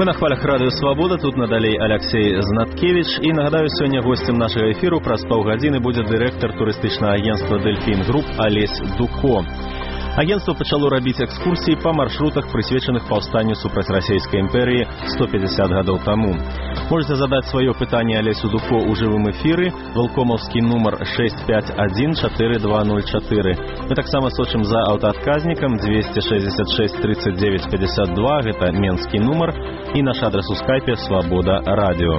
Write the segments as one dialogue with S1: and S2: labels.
S1: Вы на хвалях радыё Свабода, тут надалей Алексей Знаткевич. І нагадаю, сёння гостем нашага эфіру праз паўгадзіны будзе дырэктар турыстычнага агентства «Дельфін Груп» Алесь Дуко. Агентство пачало рабіць экскурсіі па маршрутах, прысвечаных паўстанню супраць расійскай імперыі 150 гадоў таму. Можете задаць сваё пытанне Алесю Дуко ў жывым эфіры, валкомаўскі нумар 651-4204. Мы таксама сочым за аўтаадказнікам 266 39 52, гэта менскі нумар, і наш адрес у скайпе «Свабода радио».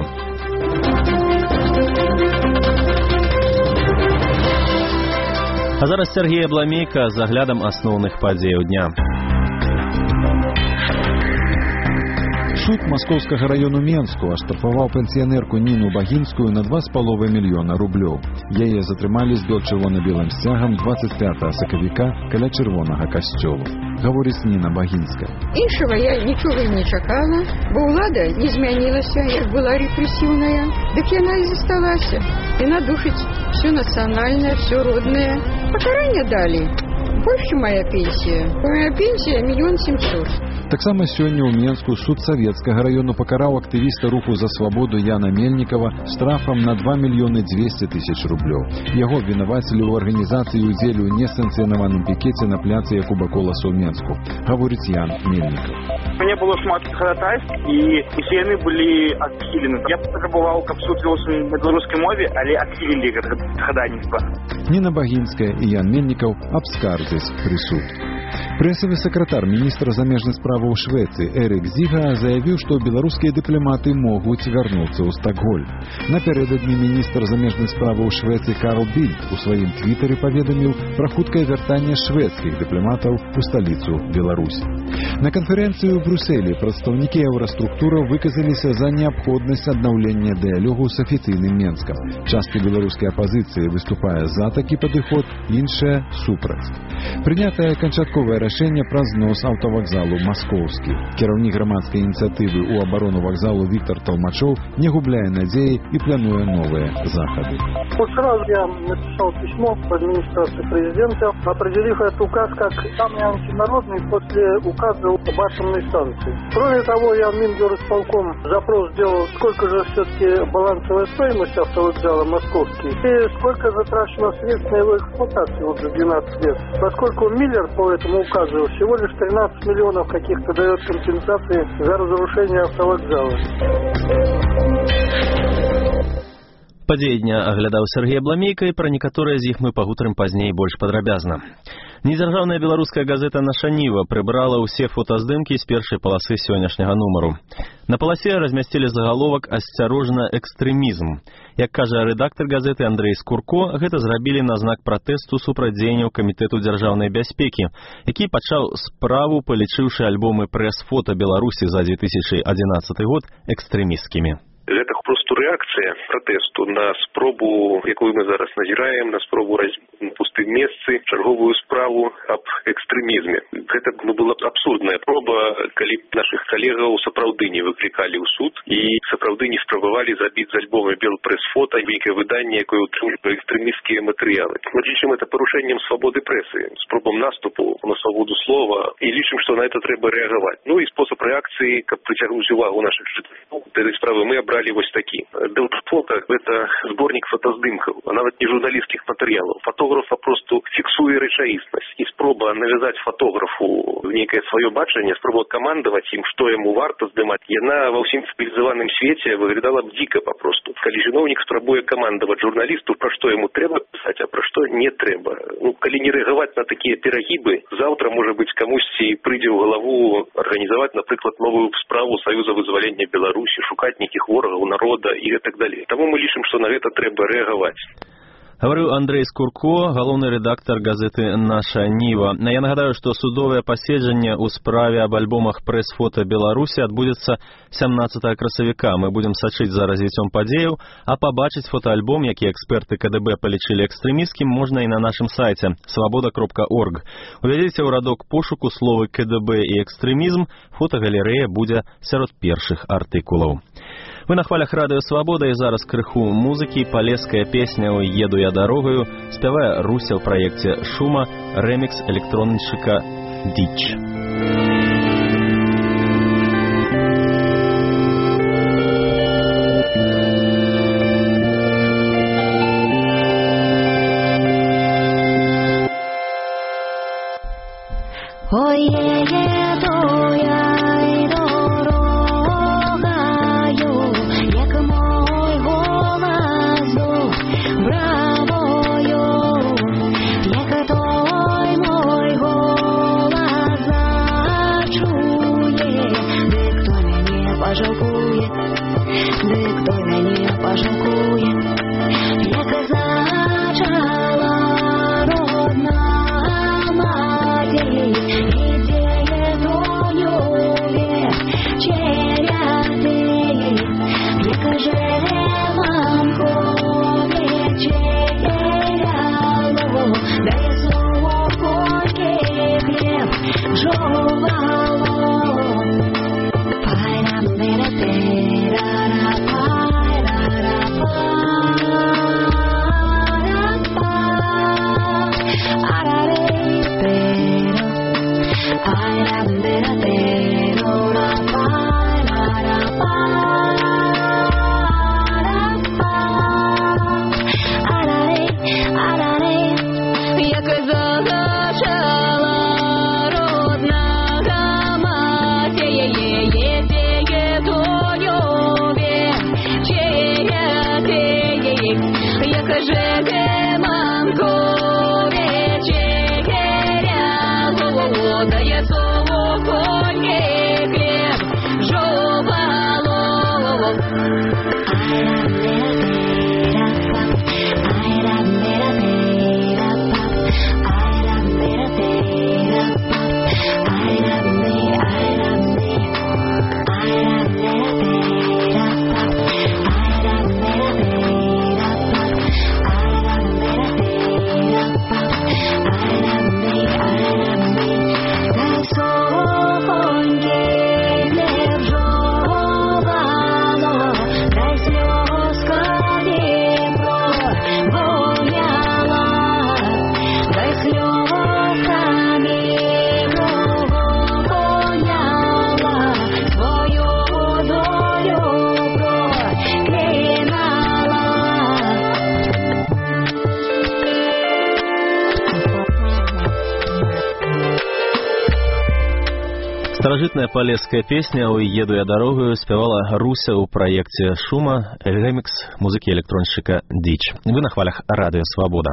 S1: А зараз Сергей Абламейка з аглядам асноўных падзеяў дня.
S2: Суд Маскоўскага раёну Менску аштрафаваў пенсіянерку Ніну Багінскую на 2,5 мільёна рублёў. Яе затрымалі з чырвона-белым сцягам 25 сакавіка каля чырвонага касцёла. Гаворыць Ніна Багінская.
S3: Іншага я нічога не чакала, бо ўлада не змянілася, як была рэпрэсіўная. Дык яна і засталася. Яна душыць все нацыянальнае, все роднае. Пакаранне далі. Больш, чым моя пенсія. Моя пенсія 1 700 000.
S2: Таксама сёння ў Менску суд Савецкага раёну пакараў актывіста руху за свабоду Яна Мельнікава штрафам на 2 200 000 рублёў. Яго абвінавацілі ў арганізацыі ўдзелу ў несанкцыянаваным пікеце на пляцы Якуба Коласа ў Менску. Гаворыць Ян Мельнікаў.
S4: У мяне было шмат хадатайств, і усе яны былі адхілены. Я патрабаваў, каб суд вёў на беларускай мове, але адхілілі гэта хадайніцтва.
S2: Ніна Багінская і Ян Мельнікаў абскардзяць прысуд. Прэсавы сакратар міністра замежных справаў Швецыі Эрик Зіга заявіў, што беларускія дыпламаты могуць вярнуцца ў Стокгольм. Напярэдадні міністр замежных справаў Швецыі Карл Більд у сваім твітары паведаміў пра хуткае вяртанне шведскіх дыпламатаў у сталіцу Беларусі. На канферэнцыі ў Брюсселі прадстаўнікі еўраструктураў выказаліся за неабходнасць аднаўлення дыялогу з афіцыйным Менскам. Частка беларускай апазіцыі выступае за такі падыход, іншая супраць. Прынятае канчатковае рашэнне пра знос аўтавакзалу «Маскоўскі». Кіраўнік грамадскай ініцыятывы ў абарону вакзалу Віктор Толмачоў не губляе надзеі і плануе новыя захады.
S5: Вот сразу я написал письмо в администрацию президента, определив этот указ как самый антинародный после указа об атомной станции. Кроме того, я в Мингорисполком запрос сделал, сколько же все-таки балансовая стоимость автовокзала «Московский» и сколько затрачено средств на его эксплуатацию вот за 12 лет. Поскольку Миллер по этому указу всего лишь 13 миллионов каких-то дает компенсации за разрушение автовокзала.
S1: Падзеі дня аглядаў Сергей Абламейка, і пра некаторыя з іх мы пагутарым пазней больш падрабязна. Недзяржаўная беларуская газета «Наша Ніва» прыбрала ўсе фотаздымкі з першай паласы сённяшняга нумару. На паласе размясцілі загаловак «Асцярожна, экстрэмізм». Як кажа рэдактар газеты Андрэй Скурко, гэта зрабілі на знак пратэсту супраць дзеянняў Камітэту дзяржаўнай бяспекі, які пачаў справу, палічыўшы альбомы прэс-фота Беларусі за 2011 год экстрэмісцкімі.
S6: Гэта просто рэакцыя пратэсту на спробу, якую мы зараз назіраем, на спробу пустым месцы, чарговую справу аб экстрэмізме. Гэта была абсурдная проба, калі нашых калегаў сапраўды не выклікалі ў суд і сапраўды не спрабавалі забіць з альбома белпрэс-фота нейкае выданне, якое ўтрымлівае экстрэмісцкія матэрыялы. Мы лічым это парушэннем свабоды прэсы, спробам наступу на свабоду слова, і лічым, што на это трэба рэагаваць. Ну і спосаб рэакцыі, каб прыцягнуць увагу нашых чытачоў да этой справы, мы брали вось такі. Белфото – гэта зборнік фотаздымкаў, а нават не журналісцкіх матэрыялаў. Фотограф папросту фіксуе рэчаіснасць, і спроба навязаць фотографу нейкае сваё бачанне, спроба камандаваць ім, што яму варта здымаць, яна ва ўсім цывілізаваным свеце выглядала б дзіка папросту. Калі чыноўнік спрабуе камандаваць журналісту, пра што яму трэба пісаць, а пра што не трэба. Ну, калі не рэагаваць на такія перагібы, заўтра, можа быць, камусьці прыйдзе ў галаву арганізаваць, напрыклад, новую справу Саюза вызвалення Беларусі, шукаць нейкіх ворагаў народа і так далей. Таму мы лічым, што на гэта трэба рэагаваць.
S1: Гаварыў Андрэй Скурко, галоўны рэдактар газеты «Наша Ніва». Я нагадаю, што судовае паседжанне ў справе аб альбомах прэс-фота Беларусі адбудзецца 17 красавіка. Мы будзем сачыць за развіццём падзеяў, а пабачыць фотаальбом, які эксперты КДБ палічылі экстрэмісцкім, можна і на нашым сайце свабода.орг. Увядзіце ў радок пошуку словы КДБ і экстрэмізм, фотагалерэя будзе сярод першых артыкулаў. Вы на хвалях радыё Свабода, і зараз крыху музыкі. Палеская песня «Еду я дорогою» спявае Руся ў праекце «Шума», рэмікс электроннічыка «Діч». Старажытная палеская песня «Ой, еду я дорогою» спевала Руся у проекте «Шума», ремикс музыки электронщика «Дичь». Вы на хвалях «Радио Свобода».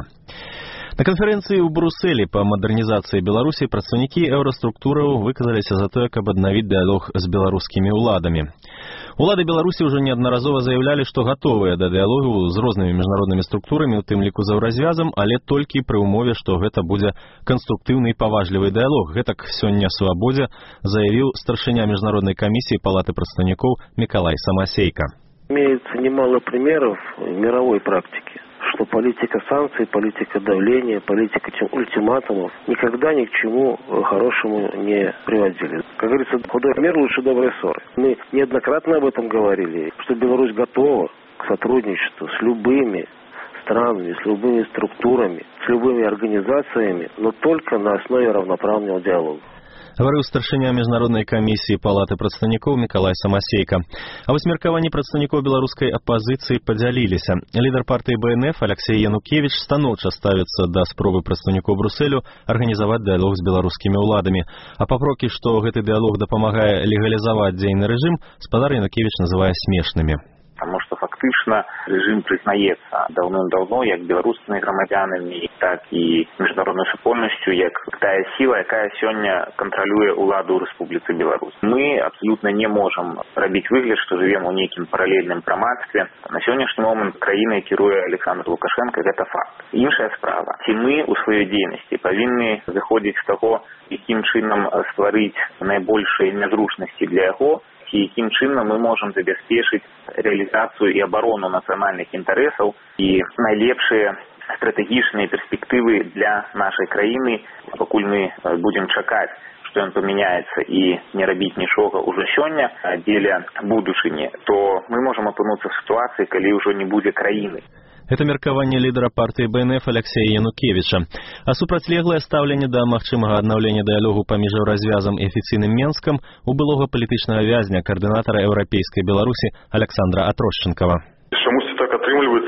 S1: На канферэнцыі ў Брусэлі па мадэрнізацыі Беларусі прадстаўнікі еўраструктураў выказаліся за тое, каб аднавіць дыялог з беларускімі ўладамі. Улады Беларусі ўжо неаднаразова заявлялі, што гатовыя да дыялогу з рознымі міжнароднымі структурамі, у тым ліку з еўразвязам, але толькі пры ўмове, што гэта будзе канструктыўны і паважлівы дыялог. Гэтак сёння «Свабодзе» заявіў старшыня міжнароднай камісіі Палаты прадстаўнікоў Миколай Самосейко.
S7: Имеется немало примеров мировой практики, что политика санкций, политика давления, политика ультиматумов никогда ни к чему хорошему не приводили. Как говорится, худой мир лучше доброй ссоры. Мы неоднократно об этом говорили, что Беларусь готова к сотрудничеству с любыми странами, с любыми структурами, с любыми организациями, но только на основе равноправного диалога.
S1: Гаварыў старшыня міжнароднай камісіі Палаты прадстаўнікоў Миколай Самосейко. А вось меркаванні прадстаўнікоў беларускай апазіцыі падзяліліся. Лідар партыі БНФ Алексей Янукевич станоўча ставіцца да спробы прадстаўнікоў Брусэлю арганізаваць дыялог з беларускімі ўладамі. А папрокі, што гэты дыялог дапамагае легалізаваць дзейны рэжым, спадар Янукевич называе смешнымі.
S8: Потому что фактично режим признаецца давно-давно як беларускімі грамадзянамі, так і міжнароднай супольнасцю як тая сіла, якая сёння кантралюе ўладу Рэспубліцы Беларусь. Мы абсолютно не можам рабіць выгляд, што жывем у нейкім паралельным грамадстве. На сённяшні момант краінай кіруе Александр Лукашенко, гэта факт. Іншая справа, ці мы у сваёй дзейнасці павінны зыходзіць з таго, якім чынам стварыць найбольшыя нязручнасці для яго, і якім чынам мы можам забяспечыць рэалізацыю і абарону нацыянальных інтарэсаў і найлепшыя стратэгічныя перспектывы для нашай краіны, пакуль мы будзем чакаць, што ён памяняецца і не рабіць нічога ўжо сёння дзеля будучыні, то мы можам апынуцца в сітуацыі, калі ўжо не будзе краіны.
S1: Это меркаванне лідара партыі БНФ Алексея Янукевича. А супрацьлеглае стаўленне да магчымага аднаўлення дыялогу паміж еўразвязам і афіцыйным Менскам у былога палітычнага вязня, каардынатара еўрапейскай Беларусі Александра Атрощенкова.
S9: Чамусьці так атрымліваецца, што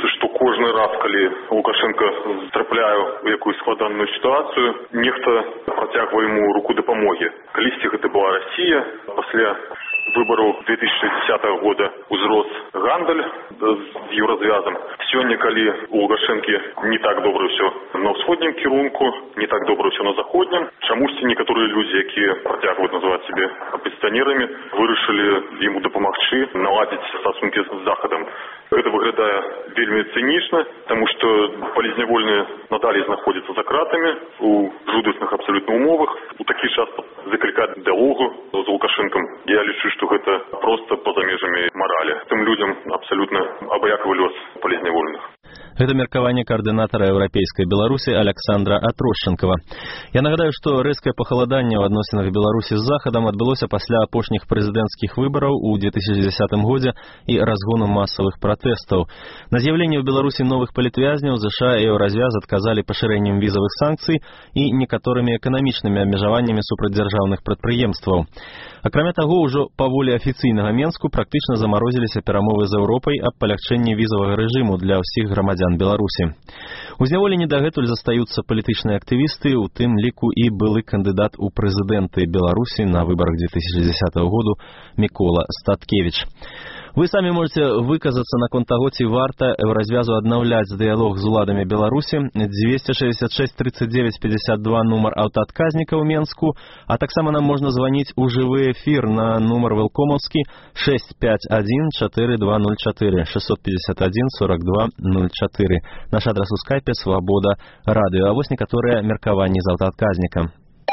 S9: кожны раз, калі Лукашенко трапляе ў якую складаную сітуацыю, нехта працягвае яму руку дапамогі. Калісьці гэта была Расія, пасля выбораў 2010 года узрос гандаль з еўразвязам. Сёння, калі у Лукашэнкі не так добра ўсё на ўсходнім кірунку, не так добра ўсё на заходнім, чамусьці некаторыя людзі, якія працягваюць называць сябе апазіцыянерамі, вырашылі яму дапамагчы наладзіць стасункі з Захадам. Гэта выглядае вельмі цынічна, таму што палізнявольныя надалей знаходзяцца за кратамі у жудасных абсалютна умовах. У такі час заклікаць дыалогу з Лукашэнкам, я лічу, што гэта проста па-за межамі маралі. Тым людзям абсалютна абыякавы лёс палізнявольных.
S1: Гэта меркаванне каардынатара еўрапейскай Беларусі Аляксандра Атрушчанкава. Я нагадаю, што рэзкае пахаладанне ў адносінах Беларусі з Захадам адбылося пасля апошніх прэзідэнцкіх выбараў у 2010 годзе і разгону масавых пратэстаў. На з'яўленне ў Беларусі новых палітвязняў ЗША і Еўразвяз адказалі пашырэннем візавых санкцый і некаторымі эканамічнымі абмежаваннямі супрацьдзяржаўных прадпрыемстваў. Акрамя таго, ўжо па волі афіцыйнага Менску практычна замарозіліся перамовы з Еўропай аб палягчэнні візавага рэжыму для ўсіх грамадзян Беларусі. У зняволенні дагэтуль застаюцца палітычныя актывісты, у тым ліку і былы кандыдат у прэзідэнты Беларусі на выбарах 2010 году Мікола Статкевіч. Вы самі можете выказацца наконт таго, ці варта Еўразвязу аднаўляць дыялог з уладамі Беларусі. 266 39 52 нумар аўтаадказніка ў Менску, а таксама нам можна званіць у жывы эфір на нумар вэлкомаўскі 651 4204 651 42 04. Наш адрас у скайпе Свабода радыё. А вось некаторыя меркаванні з аўтаадказніка.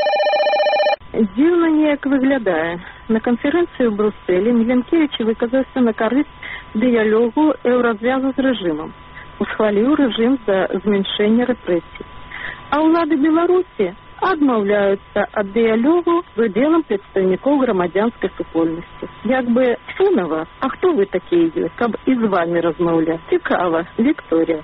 S10: Дзіўна неяк выглядае. На канферэнцыі ў Брусэлі Міленкевіч выказаўся на карысць дыялогу Еўразвязу з рэжымам. Усхваліў рэжым за зменшэнне рэпрэсій. А ўлады Беларусі адмаўляюцца ад дыялогу з удзелам прадстаўнікоў грамадзянскай супольнасці. Як бы фу на вас, а хто вы такія ёсць, каб і з вамі размаўляць? Цікава, Вікторія.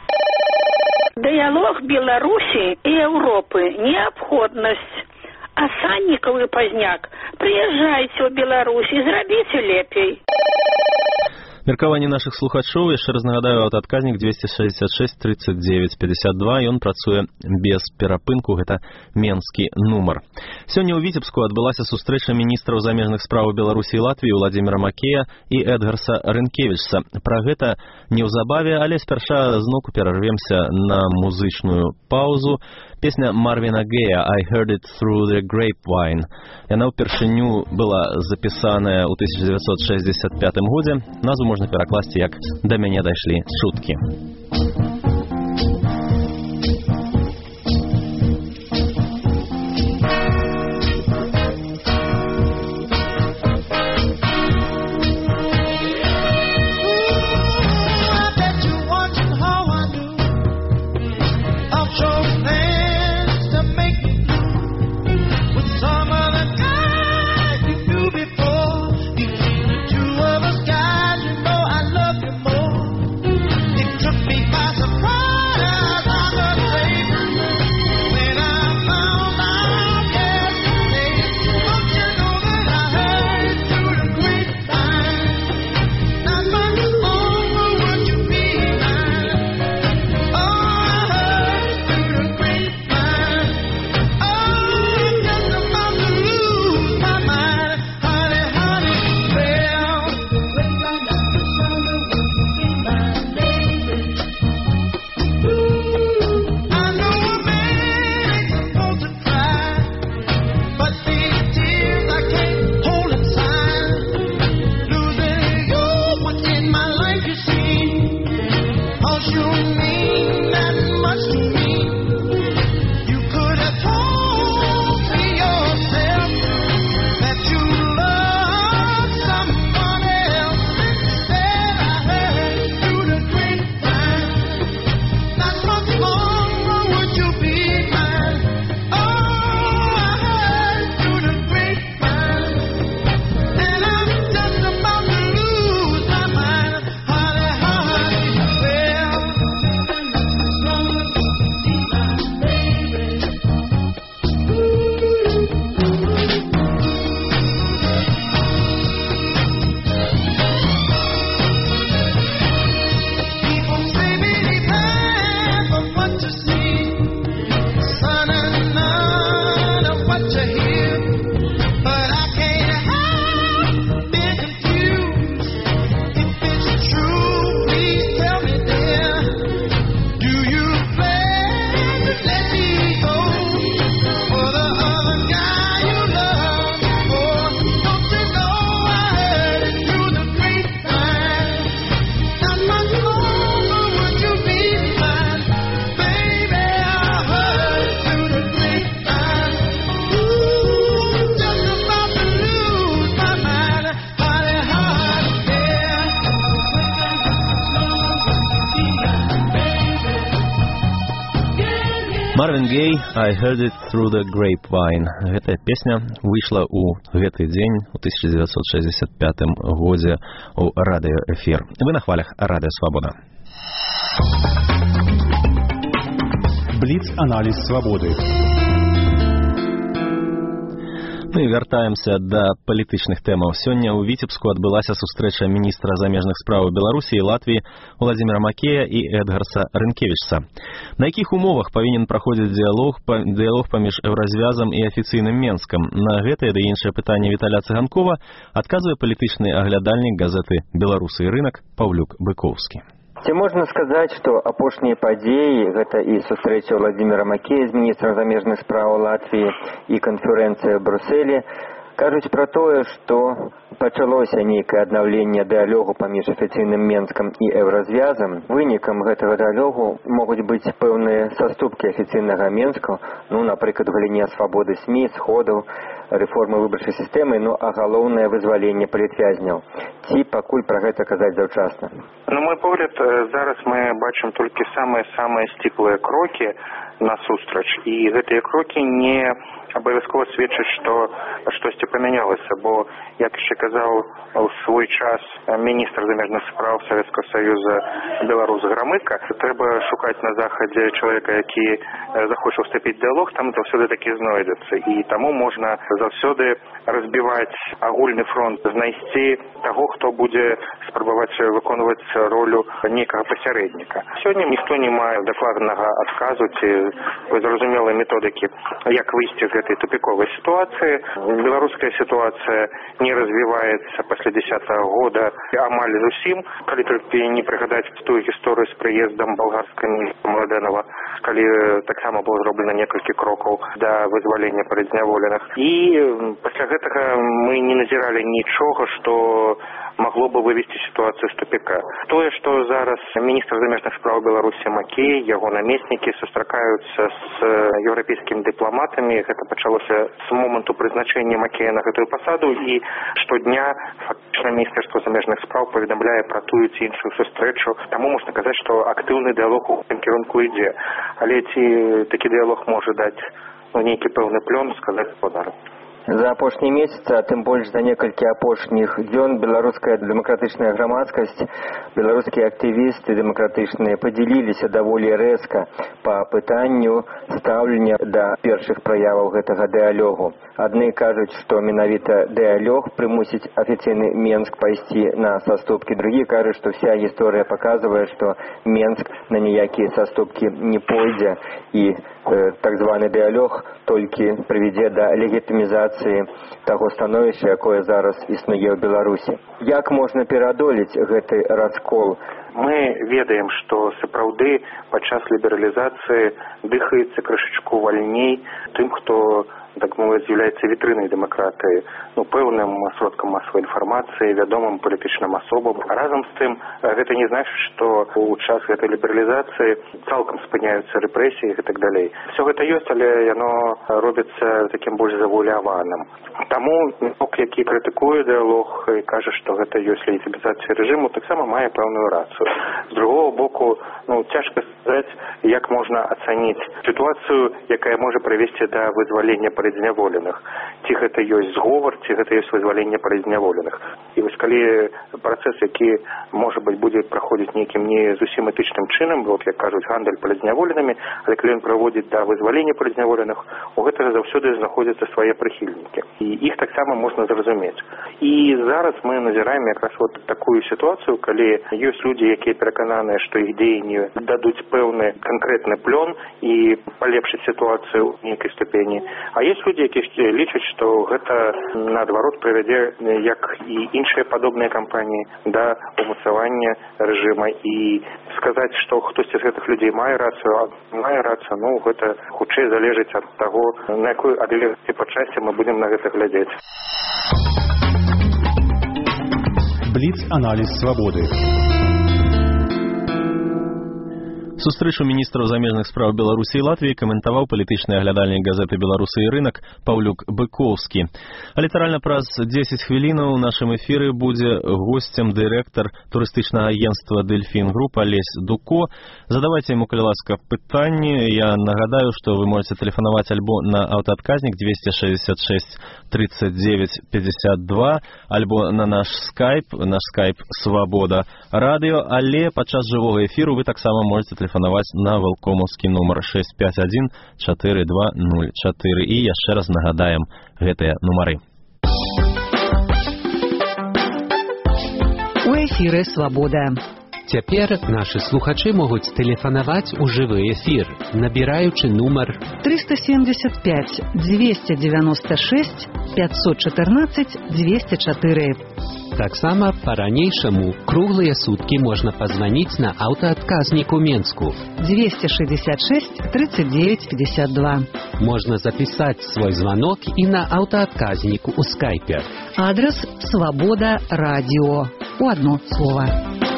S11: Дыялог Беларусі і Еўропы неабходнасць. А Саннікаў і Пазняк, прыязджайце ў Беларусь і зрабіце лепей.
S1: Меркаванне нашых слухачоў, яшчэ раз нагадаю, аўтаадказнік 266 39 52, ён працуе без перапынку, гэта менскі нумар. Сёння ў Віцебску адбылася сустрэча міністраў замежных спраў Беларусі і Латвіі Владзіміра Макея і Эдгарса Рынкевічса. Пра гэта неўзабаве, але спярша зноўку перарвемся на музычную паузу. Песня Марвіна Гея «I heard it through the grapevine». Яна ўпершыню была запісаная ў 1965 годзе. Назву можна перакласці як «Да мяне дайшлі чуткі».
S12: Took me
S1: Marvin Gaye, I Heard It Through the Grapevine. Гэтая песня выйшла ў гэты дзень у 1965 годзе ў радыёэфір. Вы на хвалях Радыё Свабода.
S12: Бліц-аналіз свабоды.
S1: Ну і вяртаемся да палітычных тэмаў. Сёння ў Віцебску адбылася сустрэча міністра замежных спраў Беларусі і Латвіі Владзіміра Макея і Эдгарса Рынкевічса. На якіх умовах павінен праходзіць дыялог паміж Еўразвязам і афіцыйным Менскам? На гэтае ды іншыя пытанні Віталя Цыганкова адказвае палітычны аглядальнік газеты «Беларусы і рынак» Паўлюк Быкоўскі.
S13: Ці можна сказаць, што апошнія падзеі, гэта і сустрэча Владзіміра Макея з міністрам замежных спраў Латвіі і канферэнцыя ў Брусэлі, кажуць пра тое, што пачалося нейкае аднаўленне дыялогу паміж афіцыйным Менскам і Еўразвязам. Вынікам гэтага дыялогу могуць быць пэўныя саступкі афіцыйнага Менска, напрыклад, у галіне свабоды СМІ, сходаў, рэформы выбарчай сістэмы, а галоўнае вызваленне палітвязняў. Ці пакуль пра гэта казаць заўчасна?
S8: На мой погляд, зараз мы бачым толькі самыя сціплыя крокі насустрач, і гэтыя крокі не абавязкова сведчаць, што штосьці памянялася, бо, як яшчэ казаў у свой час міністр замежных спраў Савецкага Саюза Беларус Грамыка, трэба шукаць на захадзе чалавека, які захоча ўступіць дыялог, там заўсёды такі знойдецца, і таму можна заўсёды разбіваць агульны фронт, знайсці таго, хто будзе спрабаваць выконваць ролю нейкага пасярэдніка. Сёння ніхто не мае дакладнага адказу ці зразумелай методыкі, як выйсці з гэтай тупіковай сітуацыі. Беларуская сітуацыя не развіваецца пасля 10-го года амаль зусім, калі толькі не прыгадаць тую гісторыю з прыездам балгарскага міністра Младэнава, калі таксама было зроблена некалькі крокаў да вызвалення палітзняволеных. І пасля гэтага мы не назіралі нічога, што магло бы вывести ситуацию з тупика. Тое, што зараз міністр замежных спраў Беларусі Макей, яго намеснікі сустракаюцца з еўрапейскімі дыпламатамі, гэта пачалося з моманту прызначэння Макея на гэтую пасаду, і штодня фактычна міністэрства замежных спраў паведамляе пра тую ці іншую сустрэчу. Таму можна казаць, што актыўны дыялог у гэтым кірунку ідзе. Але ці такі дыялог можа даць нейкі пэўны плён, сказаць спадару.
S13: За апошні месяц, а тым больш за некалькі апошніх дзён, беларуская дэмакратычная грамадскасць, беларускія актывісты дэмакратычныя падзяліліся даволі рэзка па пытанню стаўлення да першых праяваў гэтага дыялогу. Адны кажуць, што менавіта дыялог прымусіць афіцыйны Менск пайсці на саступкі. Другі кажуць, што вся гісторыя паказвае, што Менск на ніякія саступкі не пойдзе, і так званы дыялог толькі прывядзе да легітымізацыі таго становішча, якое зараз існуе ў Беларусі. Як можна пераадолець гэты раскол?
S8: Мы ведаем, што сапраўды падчас лібералізацыі дыхаецца крышачку вальней тым, хто, так мовіць, з'яўляецца вітрынай дэмакратыі, пэўным сродкам масавай інфармацыі, вядомым палітычным асобам. Разам з тым, гэта не значыць, што ў час гэтай лібералізацыі цалкам спыняюцца рэпрэсіі і так далей. Всё гэта ёсць, але яно робіцца такім больш завуаляваным. Таму бок, які крытыкуе дыялог і кажа, што гэта ёсць легітымізацыя рэжыму, таксама мае пэўную рацыю. З другого боку, цяжка сказаць, як можна ацаніць сітуацыю, якая можа прывесці да вызвалення палітзняволеных. Ці гэта ёсць зговар, ці гэта ёсць вызваленне палітзняволеных. І вось калі працэс, які, можа быць, будзе праходзіць нейкім не зусім этычным чынам, як кажуць, гандаль палітзняволенымі, але калі ён праводзіць да вызвалення палітзняволеных, у гэтага заўсёды знаходзяцца свае прыхільнікі. І іх таксама можна зразумець. І зараз мы назіраем якраз такую сітуацыю, калі ёсць людзі, якія перакананыя, што іх дзеянні дадуць пэўны канкрэтны плён і палепшыць сітуацыю ў нейкай ступені. А ёсць людзі, якія лічаць, што гэта наадварот прывядзе, як і іншыя падобныя кампаніі, да умацавання рэжыма. І сказаць, што хтосьці з гэтых людзей мае рацыю, гэта хутчэй залежыць ад таго, на якой адлегласці па часе мы будзем на гэта глядзець.
S12: Бліц-аналіз свабоды.
S1: Сустрэчу міністраў замежных спраў Беларусі і Латвіі каментаваў палітычны аглядальнік газеты «Беларусы і рынок» Паўлюк Быкоўскі. А літаральна праз 10 хвілінаў у нашым эфіры будзе госцем дырэктар турыстычнага агентства «Дельфін Груп» Алесь Дуко. Задавайце ему, калі ласка, пытанні. Я нагадаю, што вы можете тэлефанаваць альбо на аўтаадказнік 266 39 52, альбо на наш скайп «Свабода радыё», але падчас жывога эфіру вы таксама можете тэлефанаваць на валкомаўскі нумар 651 4204. І яшчэ раз нагадаем гэтыя нумары.
S12: У эфіры «Свабода». Цяпер нашы слухачы могуць тэлефанаваць у жывы эфір, набіраючы нумар
S14: 375 296 514 204.
S12: Таксама па-ранейшаму круглыя суткі можна пазваніць на аўтаадказнік у Менску
S14: 266 39 52.
S12: Можна запісаць свой званок і на аўтаадказнік у скайпе.
S14: Адрес «Свобода радио». У одно слово.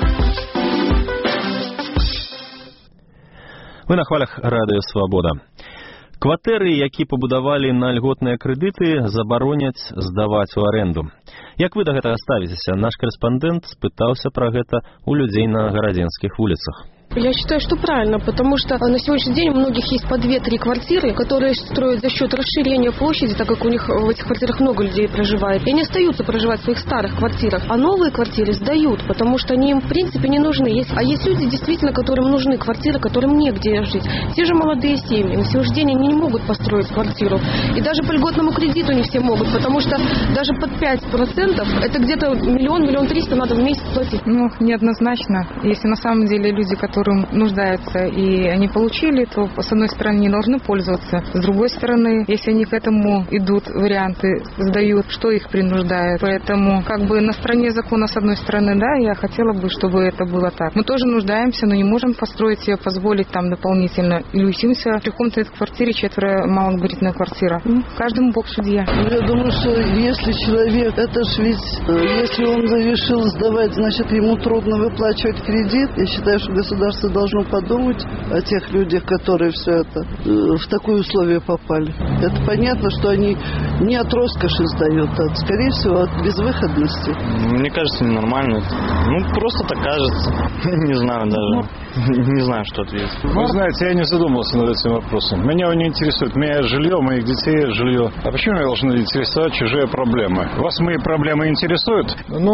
S1: Вы на хвалях радыё «Свабода». Кватэры, які пабудавалі на льготныя крэдыты, забароняць здаваць у аренду. Як вы да гэтага ставіцеся? Наш корэспандэнт спытаўся пра гэта у людзей на гарадзенскіх вуліцах.
S15: Я считаю, что правильно, потому что на сегодняшний день у многих есть по 2-3 квартиры, которые строят за счет расширения площади, так как у них в этих квартирах много людей проживает. И они остаются проживать в своих старых квартирах. А новые квартиры сдают, потому что они им в принципе не нужны. А есть люди, действительно, которым нужны квартиры, которым негде жить. Те же молодые семьи. На сегодняшний день они не могут построить квартиру. И даже по льготному кредиту не все могут, потому что даже под 5% это где-то 1 300 000 надо в месяц платить.
S16: Неоднозначно. Если на самом деле люди, которым нуждаются, и они получили, то, с одной стороны, не должны пользоваться. С другой стороны, если они к этому идут, варианты сдают, что их принуждает. Поэтому, на стороне закона, с одной стороны, да, я хотела бы, чтобы это было так. Мы тоже нуждаемся, но не можем построить себе, позволить там дополнительно. Или учимся в каком-то квартире, 4 малогабаритная квартира. Каждому Бог судья.
S17: Я думаю, что если человек, это ж ведь, если он решил сдавать, значит, ему трудно выплачивать кредит. Я считаю, что государство должно подумать о тех людях, которые все это в такое условие попали. Это понятно, что они не от роскоши сдают, а, скорее всего, от безвыходности.
S18: Мне кажется, ненормально. Просто так кажется. Не знаю даже. Не знаю, что ответить.
S19: Вы знаете, я не задумывался над этим вопросом. Меня он не интересует. Меня жилье, моих детей жилье. А почему меня должны интересовать чужие проблемы? Вас мои проблемы интересуют?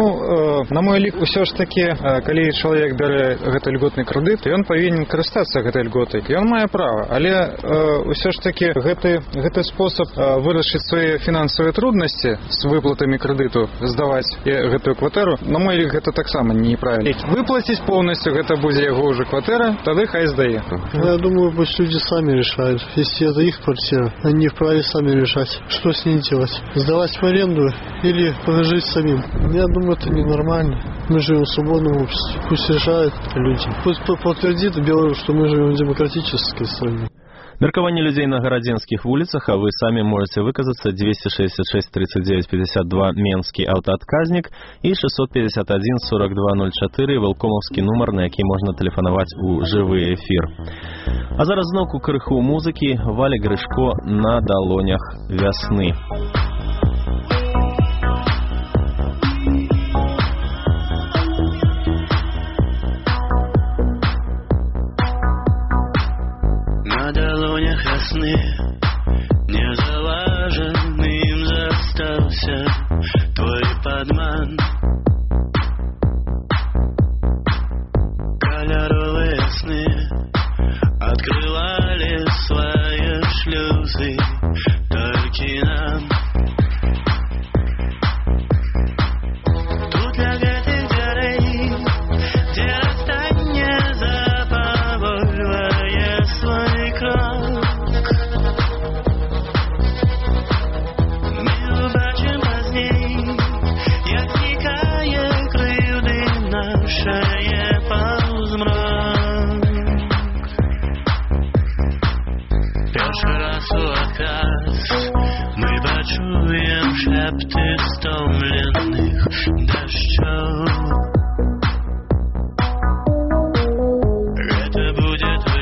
S20: На мой лік, усё ж таки, калі чалавек бярэ гэты льготны крэдыт, ён павінен карыстацца гэтай льготай. Ён мае права, але ўсё ж таки гэты спосаб вырашыць свае фінансавыя труднасці з выплатамі крэдыту, здаваць гэтую кватэру, на мой лік, гэта таксама неправільна. Выплаціць поўнасцю, гэта будзе яго ўжо кватэра, тады хай здае.
S21: Я думаю, пусть люди сами решают. Если это их квартира, они вправе сами решать, что с ней делать. Сдавать в аренду или жить самим. Я думаю, это ненормально. Мы живем в свободном обществе. Пусть решают люди. Пусть подтвердит Беларусь, что мы живем в демократической стране.
S1: Меркаванне людзей на гарадзенскіх вуліцах, а вы самі можете выказацца 266 39 52 менскі аўтаадказнік і 651 42 04 валкомаўскі нумар, на які можна тэлефанаваць у жывы эфір. А зараз зноўку крыху музыкі. Валя Грышко «На далонях вясны».
S22: Незалаженным застался твой подман. Кольоровые сны открывали свои шлюзы только нам. Тут лягает дерей, где расстание заповольває свой крок. Мы почуем шепты стомленных дождёв. Это будет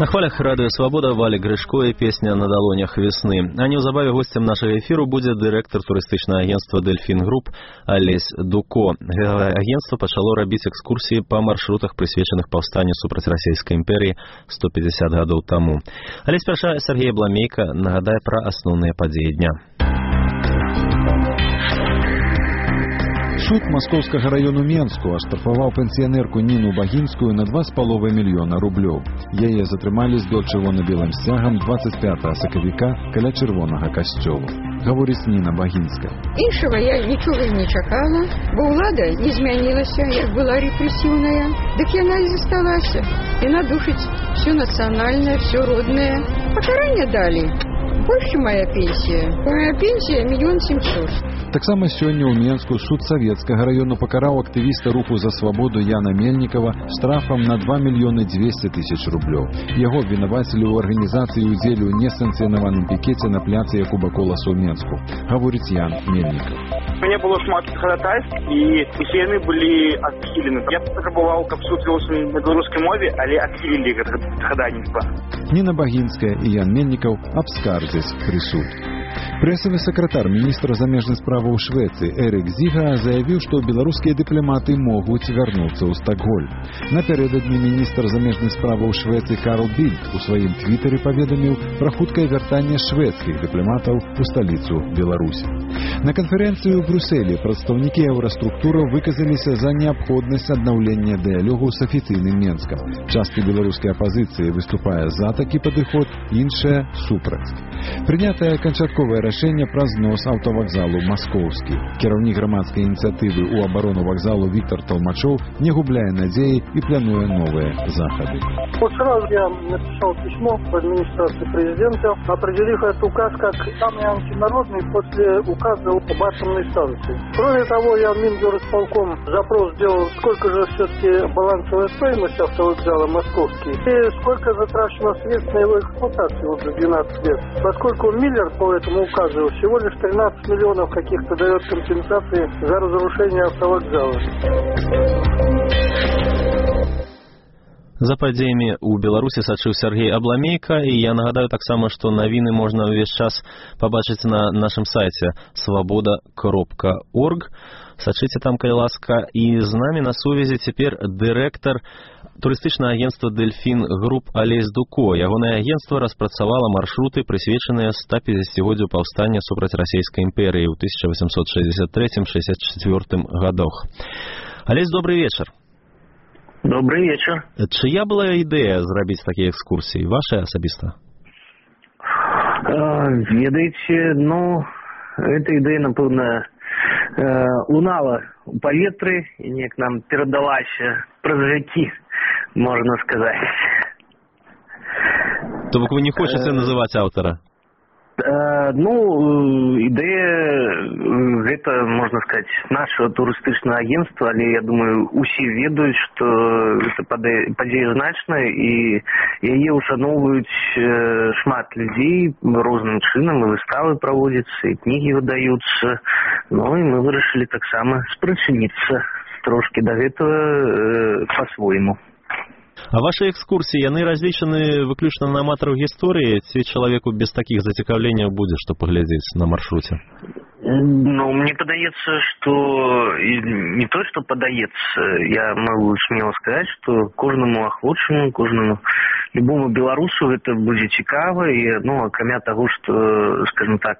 S1: На хвалях радыё «Свабода» Валі Грышко і песня «На далонях весны». А неўзабаве госцем нашага эфіру будзе дырэктар турыстычнага агентства «Дельфін Груп» Алесь Дуко. Гэта агентство пачало рабіць экскурсіі па маршрутах, прысвечаных паўстанню супраць расійскай імперіі 150 гадоў таму. Але спярша Сергей Абламейка нагадае пра асноўныя падзеі дня.
S2: Суд Маскоўскага раёну Менску аштрафаваў пенсіянерку Ніну Багінскую на 2,5 мільёна рублёў. Яе затрымалі з чырвона-белым сцягам 25 сакавіка каля чырвонага касцёла. Гаворыць Ніна Багінская.
S3: Іншага я нічога не чакала, бо ўлада не змянілася, як была рэпрэсіўная. Дык яна і засталася. Яна душыць все нацыянальнае, все роднае. Пакаранне далі. Больше моя пенсія. Моя пенсія 1 700 000.
S2: Таксама сёння ў Менску суд Савецкага раёну пакараў актывіста руху за свабоду Яна Мельнікава штрафам на 2 200 000 рублёў. Яго абвінавацілі ў арганізацыі ўдзелу ў несанкцыянаваным пікеце на пляцы Якуба Коласа ў Менску. Гаворыць Ян Мельнікаў.
S4: У мяне было шмат хадатайств, і усе яны былі адхілены. Я патрабаваў, каб суд вёўся на беларускай мове, але адхілілі гэта хадайніцтва.
S2: Ніна Багінская і Ян Мельнікаў абскардзяць прысуд. Прэсавы сакратар міністра замежных справаў Швецыі Эрик Зіга заявіў, што беларускія дыпламаты могуць вярнуцца ў Стокгольм. Напярэдадні міністр замежных справаў Швецыі Карл Більд у сваім твітары паведаміў пра хуткае вяртанне шведскіх дыпламатаў у сталіцу Беларусі. На канферэнцыю ў Брюсселі прадстаўнікі еўраструктураў выказаліся за неабходнасць аднаўлення дыялогу з афіцыйным Менскам. Частка беларускай апазіцыі выступае за такі падыход, іншая супраць. Прынятае канчатковае рашэнне пра знос аўтавакзалу «Маскоўскі». Кіраўнік грамадскай ініцыятывы ў абарону вакзалу Віктор Толмачоў не губляе надзеі і плануе новыя захады.
S5: Вот сразу я написал письмо в администрацию президента, определив этот указ как самый антинародный после указа об атомной станции. Кроме того, я в Мингорисполком запрос сделал, сколько же все-таки балансовая стоимость автовокзала «Московский» и сколько затрачено средств на его эксплуатацию вот за 12 лет. Поскольку Миллер по этому указу всего лишь 13 миллионов каких-то дает компенсации за разрушение автовокзала.
S1: За падзеямі ў Беларусі сачыў Сергей Абламейка, і я нагадаю таксама, што навіны можна ўвесь час пабачыць на нашым сайце swaboda.org. Сачыце там, калі ласка. І з намі на сувязі цяпер дырэктар турыстычнага агентства «Дельфін Груп» Алесь Дуко. Ягонае агентства распрацавала маршруты, прысвечаныя 150-годдзю паўстання супраць расійскай імперыі ў 1863-64 годах. Алесь, добрый вечар.
S4: Добрый вечер.
S1: Чия была ідэя зрабіць такія экскурсіі? Ваша асабіста?
S4: Ведаеце, эта ідэя, напэўна, лунала у паветры і неяк нам перадалася праз жыцці, можна сказаць.
S1: То бок вы не хочаце называць аўтара?
S4: Ідэя, гэта, можна сказаць, нашего турыстычнага агентства, але, я думаю, усе ведаюць, што гэта падзея значная, і яе ушаноўваюць шмат людзей розным чынам, і выставы праводзяцца, і кнігі выдаюцца. І мы вырашылі таксама спрычыніцца трошкі да гэтага па-свойму.
S1: А ваши экскурсии, яны различаны выключна на аматараў гісторыі, ці чалавеку без такіх зацікаўленняў будзе, што паглядзець на маршруце?
S4: Мне падаецца, што не то, што падаецца, я могу смело сказаць, што кожнаму ахвочаму, кожнаму любому беларусу гэта будзе цікава, і, акрамя таго, што, скажем так,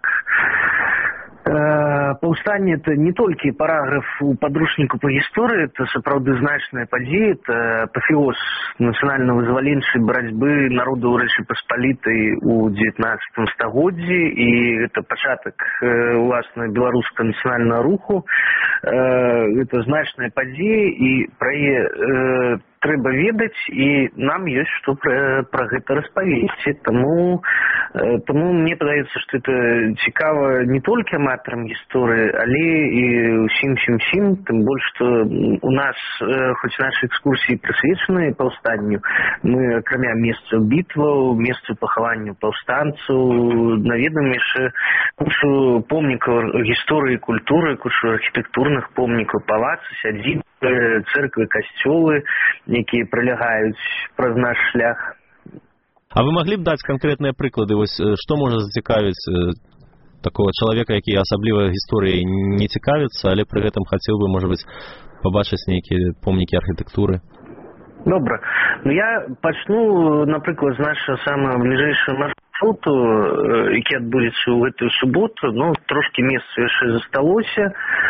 S4: паўстанне это не толькі параграф у падручніку па гісторыі, это сапраўды значная падзея, это апафеоз нацыянальна-вызваленчай барацьбы народу Рэчы Паспалітай у 19 стагоддзі, і это пачатак уласна беларускага нацыянальнага руху. Это значная падзея, і пра яе трэба ведаць, і нам ёсць што пра гэта распавесці. Таму мне падаецца, што это цікава не толькі аматарам гісторыі, але і ўсім, тым больш, што у нас, хоць нашы экскурсіі прысвечаныя паўстанню, мы, акрамя месцаў бітваў, месцаў пахавання паўстанцаў, наведаем яшчэ кучу помнікаў гісторыі і культуры, кучу архітэктурных помнікаў, палацы, сядзібы, цэрквы, касцёлы, якія прылягаюць праз наш шлях.
S1: А вы маглі б даць канкрэтныя прыклады, вось што можа зацікавіць такого чалавека, які асабліва гісторыяй не цікавіцца, але пры гэтым хацеў бы, можа быць, пабачыць нейкія помнікі архітэктуры?
S4: Добра. Ну, я пачну, напрыклад, з нашага самага бліжэйшага маршруту, які адбудзецца ў гэтую суботу. Ну, трошкі месца яшчэ засталося.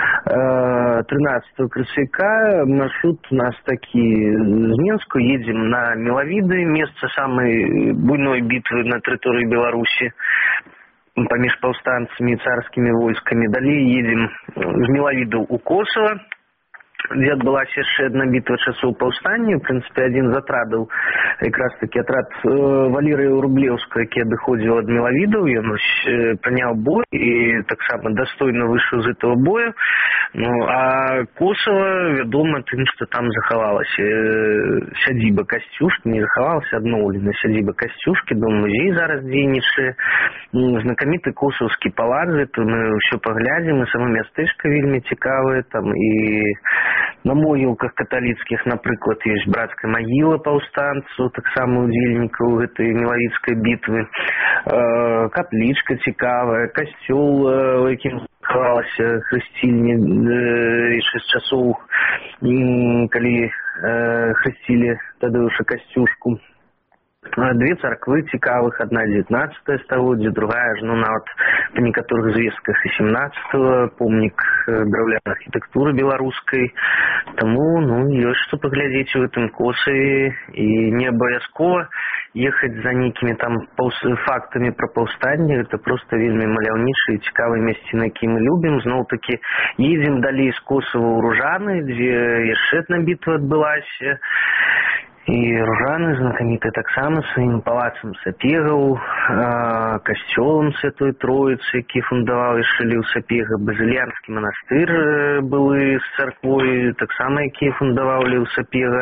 S4: 13 красавіка маршрут у нас такі з Менску. Едзем на Мелавіды, месца самай буйной бітвы на тэрыторыі Беларусі паміж паўстанцамі і царскімі войскамі. Далей едзем з Мелавідаў у Косава, дзе адбылася яшчэ адна бітва часоў паўстання. В прынцыпе, адзін з атрадаў, якраз такі атрад Валерыя Рублеўскага, які адыходзіў ад Мелавідаў, ён прыняў бой і таксама дастойна выйшаў з гэтага бою. Ну, а Косава вядома тым, што там захавалася сядзіба Касцюшкі, не захавалася, адноўлена сядзіба Касцюшкі, дом-музей зараз дзейнічае, знакаміты косаўскі палац, то мы ўсё паглядзім, і само мястэчка вельмі цікавае, там і на могілках каталіцкіх, напрыклад, ёсць брацкая магіла паўстанцаў, таксама ўдзельнікаў гэтай Мелавідскай бітвы, каплічка цікавая, касцёл, у якім захавалася хрысцільня яшчэ з часоў, калі хрысцілі Тадеуша Касцюшку. Две царквы цікавых, одна 19 стагоддзя, другая ж, ну, нават па некаторых звестках і 17-го, помнік драўляной архітэктуры беларускай. Таму, ну, ёсць што паглядзець у гэтым Косаве, і не абавязкова ехаць за нейкімі там фактамі пра паўстанне. Гэта проста вельмі маляўнічыя і цікавыя месціны, якія мы любім. Зноў-такі едзем далей з Косава ў Ружаны, дзе яшчэ адна бітва адбылася. І Ружаны знакаміты таксама сваім палацам Сапегаў, касцёлам Святой Троіцы, які фундаваў яшчэ Леў Сапега, Базыльянскі манастыр былы з царквой, таксама які фундаваў Леў Сапега.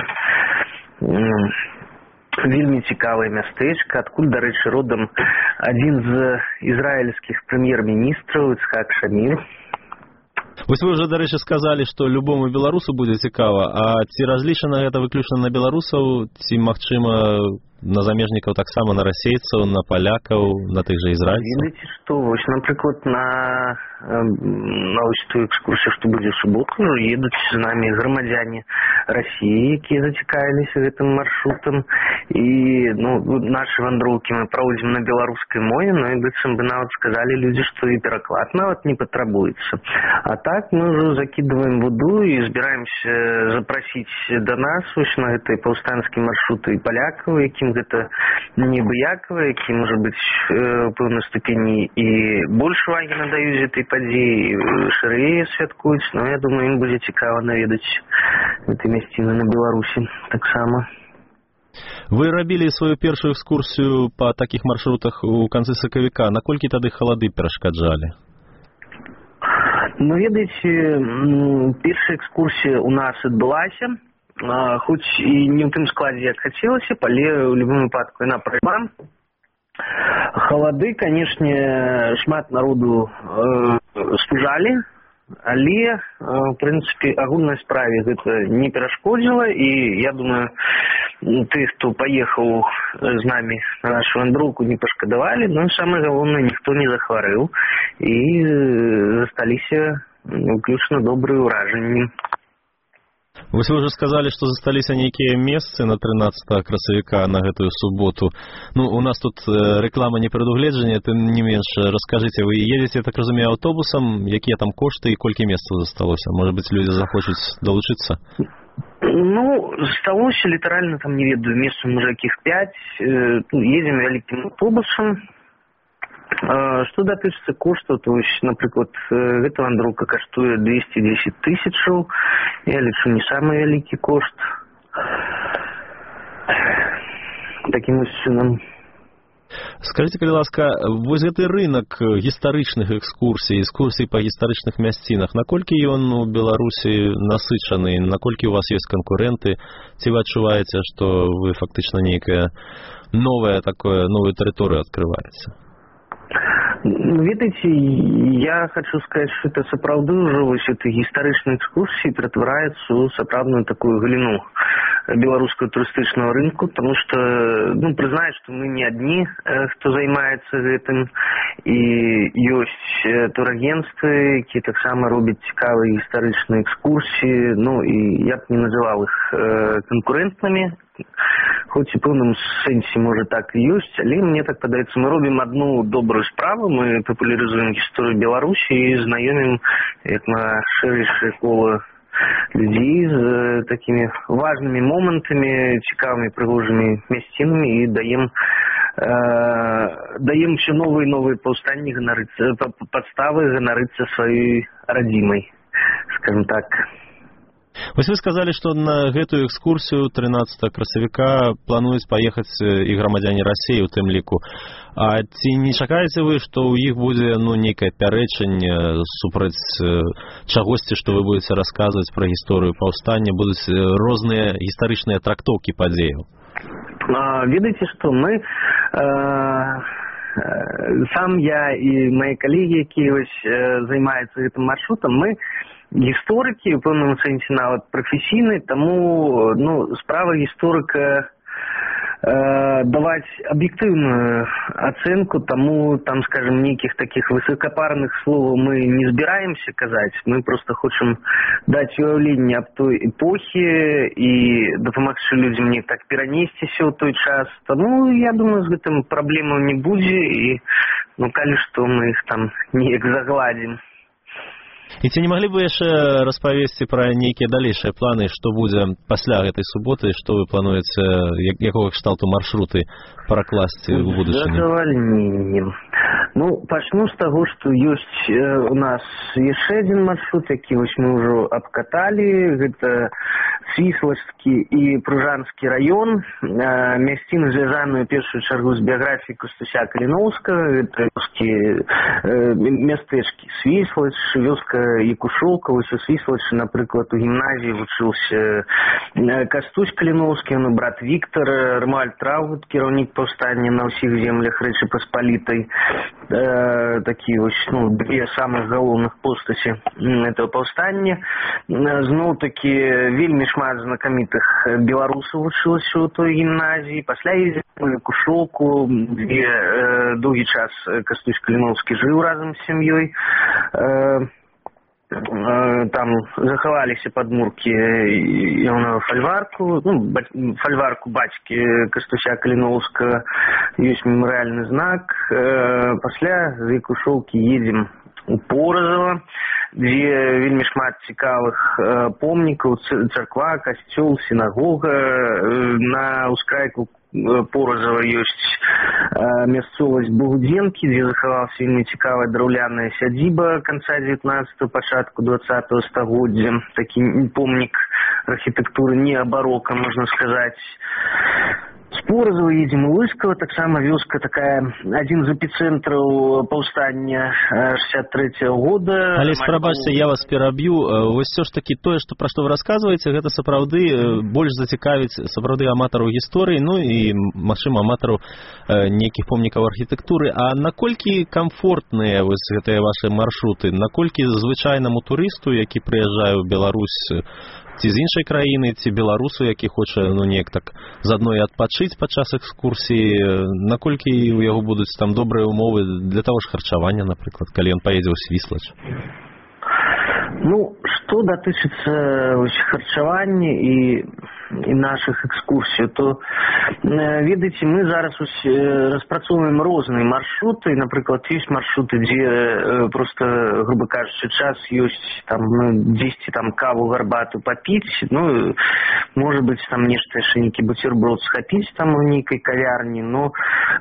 S4: Вельмі цікавае мястэчка, адкуль, дарэчы, родам адзін з ізраільскіх прэм'ер-міністраў Ицхак Шамір.
S1: Вось вы ўжо, дарэчы, сказалі, што любому беларусу будзе цікава, а ці разлічана гэта выключна на беларусаў, ці, магчыма, на замежнікаў таксама, на расейцаў, на палякаў, на тых жа ізраільцаў?
S4: Ведаеце што, вось, напрыклад, на вось тую экскурсію, што будзе ў суботу, едуць з намі грамадзяне Расіі, якія зацікавіліся гэтым маршрутам. І, ну, нашы вандроўкі мы праводзім на беларускай мове, ну і быццам бы нават сказалі людзі, што і пераклад нават не патрабуецца. А так мы ўжо закідваем вуду і збіраемся запрасіць да нас вось на гэтай паўстанцкія маршруты і палякаў, якім гэта неабыякава, які, можа быць, у пэўнай ступені і больш увагі надаюць гэтай падзеі, і шырэй святкуюць, но я думаю, ім будзе цікава наведаць гэтай мясціны на Беларусі таксама.
S1: Вы рабілі сваю першую экскурсію па такіх маршрутах у канцы сакавіка. Наколькі тады халады перашкаджалі?
S4: Ну, ведаеце, першая экскурсія у нас адбылася, хоць і не ў тым складзе, як хацелася, але ў любым выпадку яна прайшла. Халады, канешне, шмат народу спужалі, але, в прынцыпе, агульнай справе гэта не перашкодзіла, і я думаю, тых, хто паехаў з намі на нашу вандроўку, не пашкадавалі, но самае галоўнае, ніхто не захварэў, і засталіся выключна добрыя ўражанні.
S1: Вось вы ўжо сказалі, што засталіся нейкія месцы на 13 красавіка на гэтую суботу. Ну, у нас тут рэклама не прадугледжання, тым не менш, раскажыце, вы едзеце, так разумею, аўтобусам, якія там кошты і колькі месцаў засталося? Можа быць, людзі захочуць далучыцца?
S4: Ну, засталося літаральна, там, не ведаю, месцаў, можа, якіх 5. Едзем вялікім аўтобусам. Што датычыцца коштаў, то, напрыклад, гэта вандроўка каштуе 210 тысячаў. Я лічу, не самы вялікі кошт. Такім вось чынам.
S1: Скажыце, калі ласка, вось гэты рынак гістарычных экскурсій, экскурсій па гістарычных мясцінах, наколькі ён у Беларусі насычаны, наколькі у вас ёсць канкурэнты, ці вы адчуваеце, што вы фактычна нейкая новую тэрыторыю адкрываеце?
S4: Ведаеце, я хочу сказать, что это сапраўды ўжо вось этой гістарычнай экскурсіі ператвараецца ў сапраўдную такую галіну беларускага турыстычнага рынку, потому что, признаюсь, что мы не одни, кто займаецца гэтым, і ёсць турагентствы, якія таксама робяць цікавыя гістарычныя экскурсіі, і я б не называл их конкурентнымі, хоць і пэўным сэнсе, можа, так і ёсць, але мне так падаецца, мы робім одну добрую справу, мы папулярызуем гісторыю Беларусі і знаёмім як на шырэйшае кола людзей з такімі важнымі момантамі, цікавымі, прыгожымі мясцінамі і даем все новые і новыя паўстанні, падставы ганарыцца сваёй радзімай, скажем так.
S1: Вось вы сказалі, што на гэтую экскурсію 13 красавіка плануюць паехаць і грамадзяне Расіі у тым ліку. А ці не чакаеце вы, што ў іх будзе нейкае пярэчанне супраць чагосьці, што вы будзеце расказваць пра гісторыю паўстання, будуць розныя гістарычныя трактоўкі падзеяў?
S4: Ведаеце, што мы сам я і мои калегі, якія займаюцца гэтым маршрутам, мы гісторыкі, у пэўным сэнсе нават прафесійныя, таму справа гісторыка даваць аб'ектыўную ацэнку, таму там, скажем, нейкіх такіх высокапарных словаў мы не збіраемся казаць, мы просто хочам даць уяўленне аб той эпохі і дапамагчы людзям неяк так перанесціся ў той час. Таму я думаю, з гэтым праблемаў не будзе і калі што мы іх там неяк загладзім.
S1: І ці не маглі б вы яшчэ распавесці пра нейкія далейшыя планы, што будзе пасля гэтай суботы, што вы плануеце, якога кшталту маршруты пракласці ў будучыні?
S4: Задавальненнем. Пачну з таго, што ёсць у нас яшчэ адзін маршрут, які мы ўжо абкаталі. Гэта Свіслачскі і Пружанскі раён. Мясціны звязаныя ў першую чаргу з біяграфіяй Кастуся Каліноўскага. Гэта мястэчкі Свіслач, вёска Якушоўка. Вось у Свіслачы, напрыклад, у гімназіі вучыўся Кастусь Каліноўскі, брат Віктар, Рмуальд Траўгут, кіраўнік паўстання на ўсіх землях Рэчы Паспалітай. Такія две самых галоўных постаці этого паўстання. Зноў-такі вельмі шмат знакамітых беларусаў вучылася ў той гімназіі. Пасля ездзіў у Якушоўку, дзе доўгі час Кастусь Каліноўскі жыў разам з сям'ёй. Там захаваліся падмуркі ягонага фальварку, фальварку бацькі Кастуся Каліноўскага, ёсць мемарыяльны знак. Пасля з Якушоўкі едзем у Поразава, дзе вельмі шмат цікавых помнікаў, царква, касцёл, сінагога. На ўскрайку Поразава ёсць мясцовасць Богудзенкі, дзе захавалася вельмі цікавая драўляная сядзіба канца 19-го, пачатку 20-го стагоддзя. Такі помнік архітэктуры неабарока, можна сказаць. З Поразава едзем у Лыскава, таксама вёска такая, адзін з эпіцэнтраў паўстання 63-го года.
S1: Але прабачце, я вас пераб'ю. Вось все ж таки тое, пра што вы расказваеце, гэта сапраўды больш зацікавіць сапраўды аматараў гісторыі, і, магчыма, аматараў нейкіх помнікаў архітэктуры. А наколькі комфортныя вось гэтыя вашы маршруты? Наколькі звычайнаму турысту, які прыязджае ў Беларусь, ці з іншай краіны, ці беларусу, які хоча неяк так заадно і адпачыць падчас экскурсіі, наколькі у яго будуць там добрыя умовы для таго ж харчавання, напрыклад, калі ён паедзе ў Свіслач?
S4: Што датычыцца харчавання і нашых экскурсій, то, ведаеце, мы зараз распрацоўваем розныя маршруты. Напрыклад, ёсць маршруты, дзе просто, грубо кажучы, час ёсць дзесьці каву, гарбату папіць, можа быць, нешта яшчэ нейкі буцерброд схапіць у нейкай кавярні, но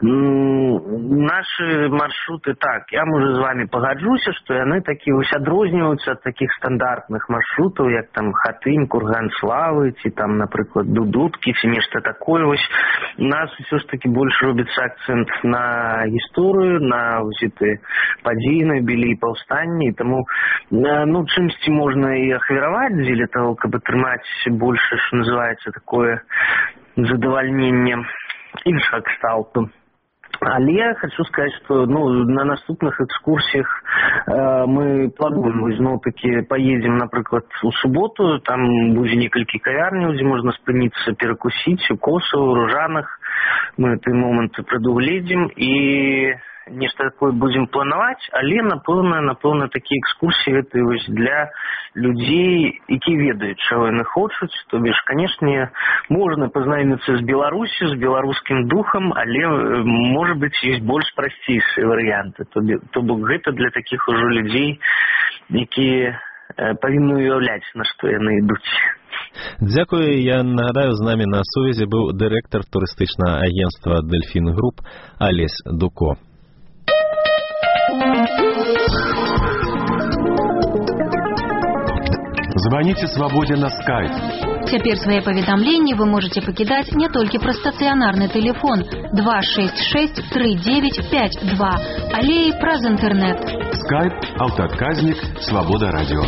S4: нашы маршруты, я, можа, з вами пагаджуся, што яны такі адрозніваюцца ад такіх стандартных маршрутаў, як Хатынь, Курган Славы, ці напрыклад, Дудуткі, ці нешта такое. У нас ўсё ж такі больш робіцца акцэнт на гісторыю, на гэты падзеі, на юбілей паўстання, і таму чымсьці можна і ахвяраваць дзеля таго, каб атрымаць больш, што называецца, такое задавальненне іншага кшталту. Але хочу сказать, что на наступных экскурсиях мы плануем зноў-таки поедем, например, у субботу, там будет несколько кавярняў, где можно спыніцца, перекусить, у Косово, у Ружанах. Мы эти моменты предугледим и нешта такое будем планаваць, але напэўна такія экскурсіі гэта для людзей, якія ведаюць, чаго яны хочуць. То бишь, конечно, можно познаёміцца з Беларусью, з беларускім духам, але может быть есть больш прасцейшыя варыянты. То бок гэта для таких ужо людзей, якія павінны уяўляць, на што яны ідуць.
S1: Дзякую. Я нагадаю, з намі на сувязі быў дырэктар турыстычнага агентства «Дельфин Груп» Олесь Дуко.
S6: Звоните «Свободе» на Skype.
S7: Цяпер свае паведамленні вы можете пакідаць не толькі праз стацыянарны тэлефон 266-3952, але і праз інтэрнэт.
S6: Skype, аўтаадказнік, «Свобода» радио.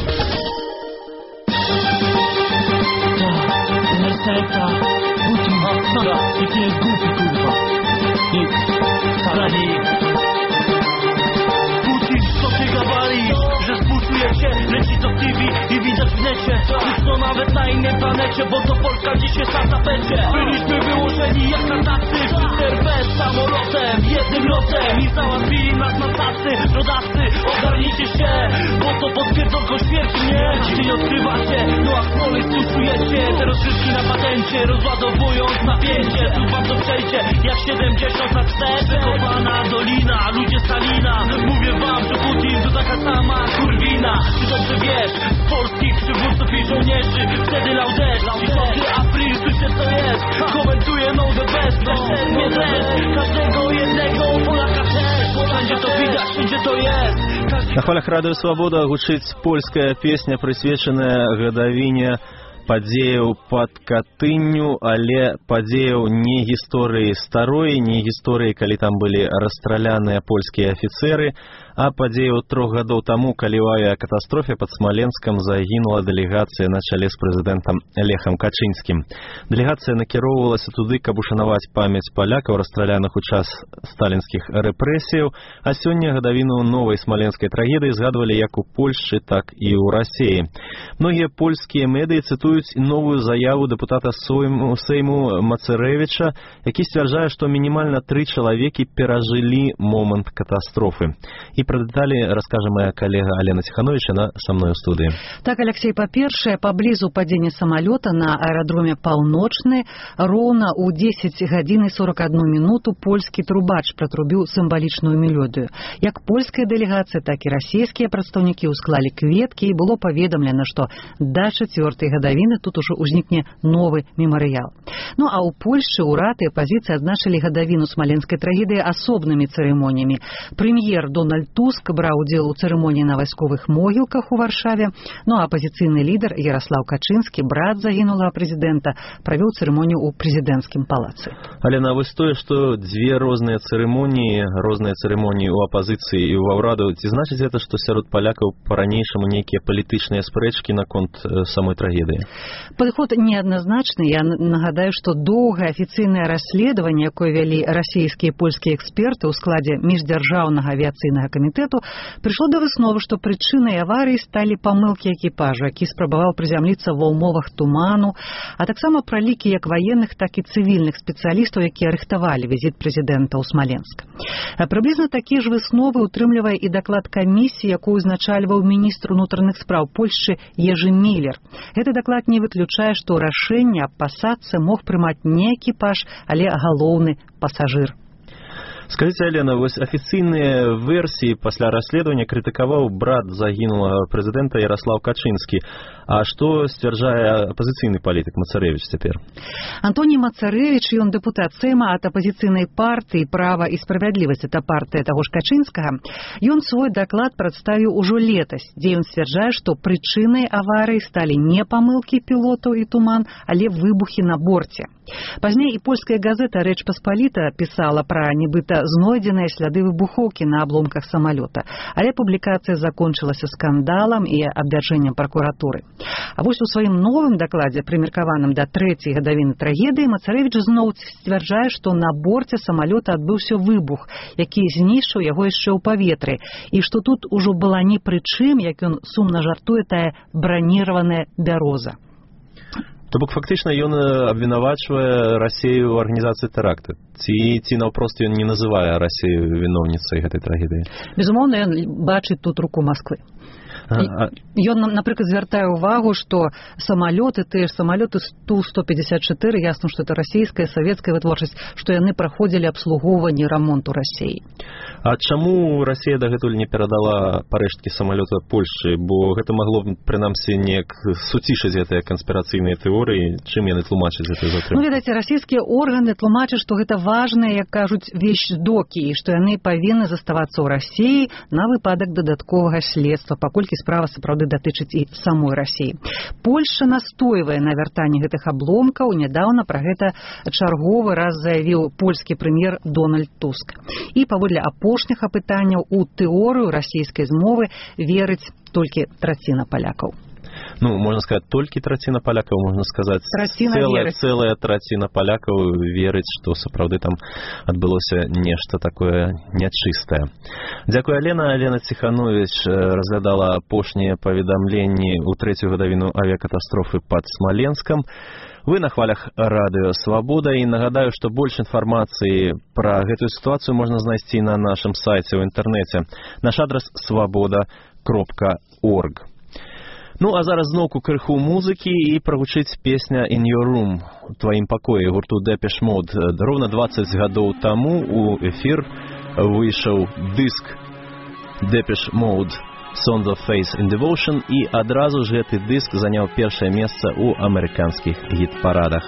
S22: Że zbusujecie, leci to w TV i widać w necie. Pusto nawet na innej planecie, bo to Polska dziś jest na tapecie. Byliśmy wyłożeni jak na tacy, bez samolotem, jednym lotem i załatwili nas na tacy. Rodacy, ogarnijcie się, bo to potwierdzono śmierci, nie? Jeśli odkrywacie, no a w pole stosujecie te rozgrywki na patencie, rozładowując napięcie. Tu wam to przejdzie, jak 70 na 4. Przechowana dolina, ludzie Stalina. Mówię wam, że Putin to taka sama kurwina. Ty dobrze wiesz, polskich przywódców i żołnierzy wtedy laudes. 10 april, słyszę co jest. Komentuję no the best. Nie też, każdego jednego Polaka też. Wszędzie to widać, wszędzie to jest.
S1: На хвалях Радыё Свабода гучыць польская песня, прысвечаная гадавіне падзеяў пад Катынню, але падзеяў не гісторыі старой, не гісторыі, калі там былі расстраляныя польскія афіцеры, а падзеяў 3 гадоў таму, калі ў авіакатастрофе пад Смаленскам загінула дэлегацыя на чале з прэзідэнтам Лехам Качынскім. Дэлегацыя накіроўвалася туды, каб ушанаваць памяць палякаў, расстраляных у час сталінскіх рэпрэсіяў, а сёння гадавіну новай смаленскай трагедыі згадвалі як у Польшчы, так і ў Расіі. Многія польскія медыі цытуюць новую заяву дэпутата Сейму Мацэрэвіча, які сцвярджае, што мінімальна 3 чалавекі перажылі момант катастрофы. І пра дэталі раскажа моя калега Алена Тиханович, она со мной у студии.
S14: Так, Алексей, па-першае, паблізу падзення самалёта на аэрадроме Паўночны роўна ў 10 гадзін і 41 минуту польскі трубач пратрубіў сімвалічную мелодыю. Як польская дэлегацыя, так і расійскія прадстаўнікі ўсклалі кветкі, і было паведамлена, што да 4-й гадавіны тут ужо ўзнікне новы мемарыял. Ну а ў Польшчы ўрад і апазіцыя адзначылі гадавіну смаленскай трагедыі асобнымі цырымоніямі. Прэм'ер Дональд Туск браў удзел у цырымоніі на вайсковых могілках у Варшаве, ну а апазіцыйны лідар Яраслаў Качынскі, брат загінулага прэзідэнта, правёў цырымонію ў прэзідэнцкім палацы.
S1: Алена, вось тое, што дзве розныя цырымоніі ў апазіцыі і ў ўраду, ці значыць гэта, што сярод палякаў па-ранейшаму нейкія палітычныя спрэчкі наконт самой трагедыі?
S14: Падыход неадназначны. Я нагадаю, што доўгае афіцыйнае расследаванне, якое вялі расійскія і польскія эксперты ў складзе міждзяржаўнага авіяцыйнага камітэту, прыйшло да высновы, што прычынай аварыі сталі памылкі экіпажу, які спрабаваў прызямліцца ва ўмовах туману, а таксама пралікі як ваенных, так і цывільных спецыялістаў, якія рыхтавалі візіт прэзідэнта ў Смаленск. Прыблізна такі ж высновы утрымлівае і даклад камісіі, якую узначальваў міністр унутраных спраў Польшчы Ежы Міллер. Гэты даклад не выключае, што рашэнне аб пасадцы мог прымаць не экіпаж, але галоўны пасажыр.
S1: Скажите, Алена, вось афіцыйныя версіі пасля расследавання крытыкаваў брат загінулага прэзідэнта Яраслаў Качынскі. А што сцвярджае апазіцыйны палітык Мацэрэвіч цяпер?
S14: Антоній Мацэрэвіч, ён дэпутат Сейма ад апазіцыйнай партыі «Права і справядлівасць», это партыя таго ж Качынскага. Ён свой даклад прадставіў ужо летась, дзе ён сцвярджае, што прычынай аварыі сталі не памылкі пілотаў і туман, але выбухі на борце. Пазней і польская газета «Рэч Паспаліта» пісала пра нібыта знойдзеныя сляды выбухоўкі на абломках самалёта. Але публікацыя закончылася скандалам і абвяржэннем пракуратуры. А вось у сваім новым дакладзе, прымеркаваным да 3-й гадавіны трагедыі, Мацарэвіч зноў сцвярджае, што на борце самалёта адбыўся выбух, які знішчыў яго яшчэ ў паветры, і што тут ужо была ні пры чым, як ён сумна жартуе, тая браніраваная бяроза.
S1: То бок фактычна ён абвінавачвае Расею ў арганізацыі тэракту. Ці наўпрост ён не называе Расею віноўніцай гэтай трагедыі?
S14: Безумоўна, ён бачыць тут руку Масквы. Ён, напрыклад, звяртае ўвагу, што самалёты, тыя ж самалёты Ту-154, ясна, што это расійская, савецкая вытворчасць, што яны праходзілі абслугоўванне, рамонт у Расіі.
S1: А чаму Расія дагэтуль не перадала парэшткі самалёта Польшчы? Бо гэта магло б, прынамсі, неяк суцішыць гэтыя канспірацыйныя тэорыі. Чым яны тлумачаць гэтую затрымку?
S14: Ну, ведаеце, расійскія органы тлумачаць, што гэта важныя, як кажуць, вещдокі, і што яны павінны заставацца ў Расіі на выпадак дадатковага следства, паколькі справа сапраўды датычыць і самой Расіі. Польшча настойвае на вяртанні гэтых абломкаў. Нядаўна пра гэта чарговы раз заявіў польскі прэм'ер Дональд Туск. І паводле апошніх апытанняў у тэорыю расійскай змовы верыць толькі траціна палякаў.
S1: Ну, можна сказаць, толькі траціна палякаў, можна сказаць, цэлая траціна палякаў верыць, што сапраўды там адбылося нешта такое нячыстае. Дзякуй, Алена. Алена Ціхановіч разглядала апошнія паведамленні ў 3-ю гадавіну авіякатастрофы пад Смаленскам. Вы на хвалях радыё «Свабода», і нагадаю, што больш інфармацыі пра гэтую сітуацыю можна знайсці на нашым сайце ў інтэрнэце. Наш адрас svoboda.org. Ну, а зараз зноўку крыху музыкі і прагучыць песня «In Your Room» у тваім пакоі гурту Depeche Mode. Роўна 20 гадоў таму у эфір выйшаў дыск Depeche Mode «Songs of Faith and Devotion», і адразу ж гэты дыск заняў першае месца ў амерыканскіх гіт-парадах.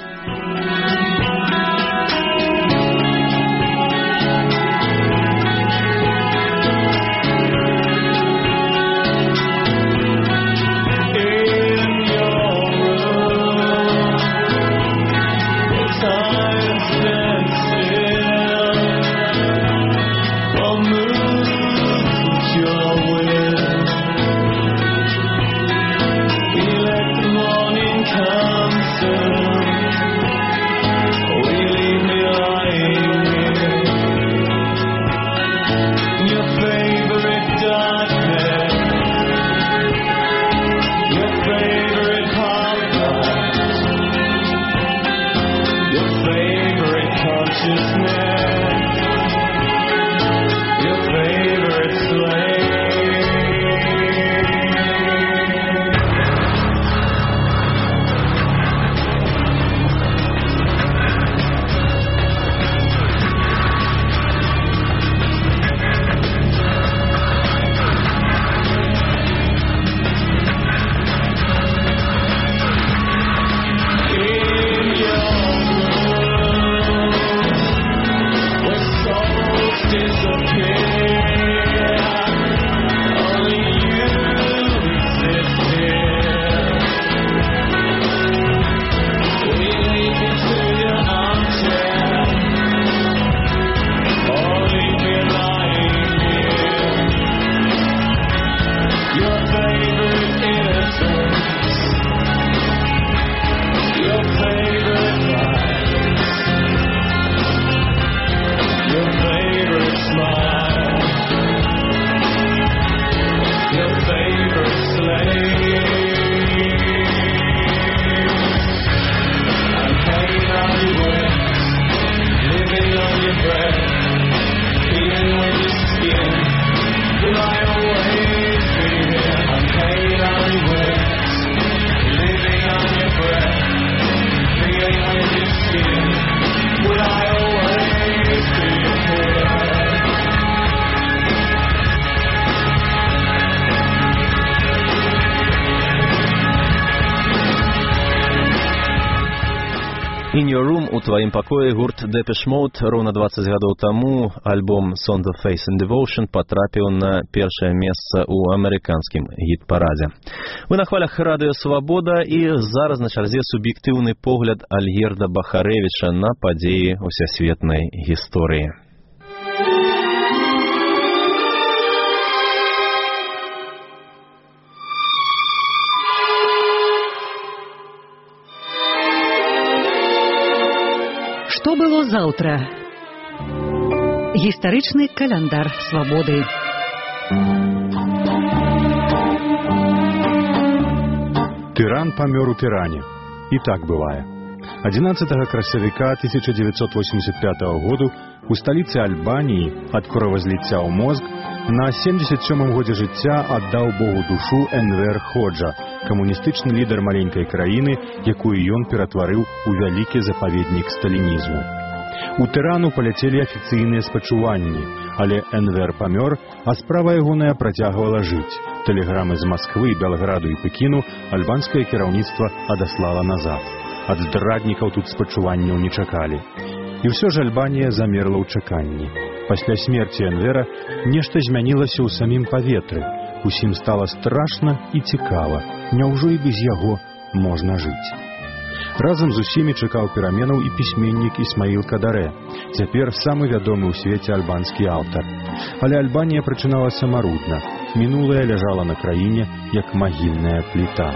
S1: «In Your Room» у тваім пакоі гурт Depeche Mode. Роўна 20 гадоў таму альбом «Songs of Faith and Devotion» патрапіў на першае месца ў амерыканскім гіт-парадзе. Вы на хвалях радыё «Свабода», і зараз на чарзе суб'ектыўны погляд Альгерда Бахарэвіча на падзеі ўсесветнай гісторыі.
S14: Што было заўтра? Гістарычны каляндар свабоды.
S9: Тыран памёр у Тыране. І так бывае. 11 красавіка 1985 году у сталіцы Альбаніі ад кровазліцця ў мозг на 77-м годзе жыцця аддаў Богу душу Энвер Ходжа, камуністычны лідар маленькай краіны, якую ён ператварыў у вялікі запаведнік сталінізму. У Тырану паляцелі афіцыйныя спачуванні, але Энвер памёр, а справа ягоная працягвала жыць. Тэлеграмы з Масквы, Белграду і Пекіну альбанскае кіраўніцтва адаслала назад. Ад здраднікаў тут спачуванняў не чакалі. І ўсё ж Альбанія замерла ў чаканні. Пасля смерці Энвера нешта змянілася ў самім паветры. Усім стала страшна і цікава. Няўжо і без яго можна жыць? Разам з усімі чакаў пераменаў і пісьменнік Ісмаіл Кадарэ, цяпер самы вядомы ў свеце альбанскі аўтар. Але Альбанія прачыналася марудна. Мінулае ляжала на краіне, як магільная пліта.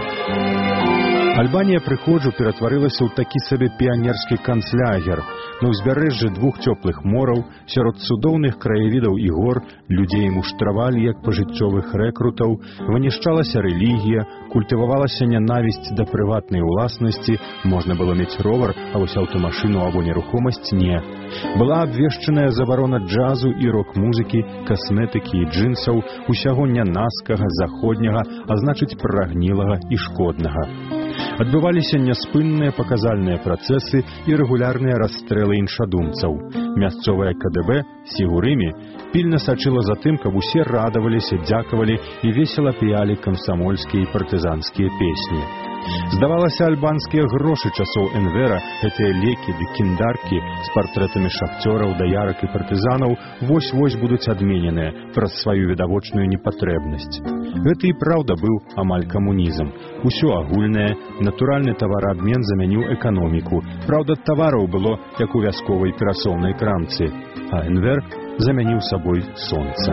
S9: Альбанія пры Ходжу ператварылася ў такі сабе піянерскі канцлягер. На ўзбярэжжы двух цёплых мораў, сярод цудоўных краявідаў і гор, людзей муштравалі як пажыццёвых рэкрутаў, вынішчалася рэлігія, культывавалася нянавісць да прыватнай уласнасці, можна было мець ровар, а вось аўтамашыну або нерухомасць не. Была абвешчаная забарона джазу і рок-музыкі, касметыкі і джинсаў, усяго нянаскага, заходняга, а значыць прагнілага і шкоднага. Адбываліся няспынныя паказальныя працэсы і рэгулярныя расстрэлы іншадумцаў. Мясцовая КДБ, Сігурымі, пільна сачыла за тым, каб усе радаваліся, дзякавалі і весела піялі камсамольскія і партызанскія песні. Здавалася, альбанскія грошы часоў Энвера, гэтыя лекі ды кіндаркі з партрэтамі шахцёраў, даярак і партызанаў вось-вось будуць адмененыя праз сваю відавочную непатрэбнасць. Гэта і праўда быў амаль камунізм. Усё агульнае, натуральны тавараабмен заменіў эканоміку. Праўда, тавараў было, як у вясковай перасоўнай крамцы, а Энвер заменіў сабой сонца.